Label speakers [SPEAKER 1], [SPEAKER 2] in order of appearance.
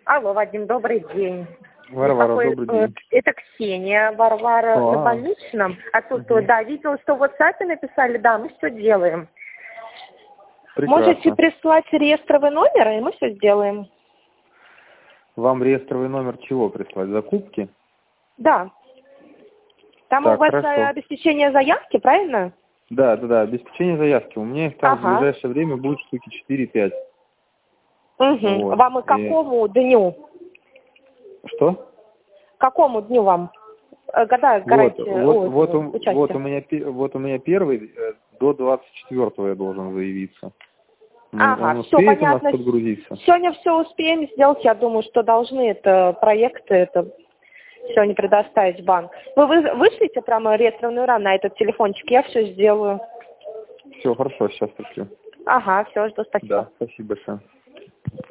[SPEAKER 1] Алло, Вадим, добрый день.
[SPEAKER 2] Варвара, добрый день.
[SPEAKER 1] Это Ксения, Варвара на больничном. Отсутствует. Да, видела, что в WhatsApp написали, да, мы все делаем.
[SPEAKER 2] Прекрасно.
[SPEAKER 1] Можете прислать реестровый номер, и мы все сделаем.
[SPEAKER 2] Вам реестровый номер чего прислать? Закупки?
[SPEAKER 1] Да. Там
[SPEAKER 2] Так,
[SPEAKER 1] у вас
[SPEAKER 2] хорошо.
[SPEAKER 1] обеспечение заявки, правильно?
[SPEAKER 2] Да, обеспечение заявки. У меня их там в ближайшее время будет штуки 4-5.
[SPEAKER 1] Угу.
[SPEAKER 2] Вот.
[SPEAKER 1] Вам и какому дню?
[SPEAKER 2] Что?
[SPEAKER 1] К какому дню вам? Когда гарантия участия?
[SPEAKER 2] Вот у меня первый до 24-го я должен заявиться. Он
[SPEAKER 1] все
[SPEAKER 2] успеет
[SPEAKER 1] понятно.
[SPEAKER 2] у нас подгрузиться?
[SPEAKER 1] Сегодня все успеем сделать. Я думаю, что должны это проекты, это сегодня предоставить в банк. Вы вышлите прямо реестровную ран на этот телефончик, я все сделаю.
[SPEAKER 2] Все, хорошо, сейчас пришлю.
[SPEAKER 1] Ага, все, жду, спасибо.
[SPEAKER 2] Да, спасибо большое.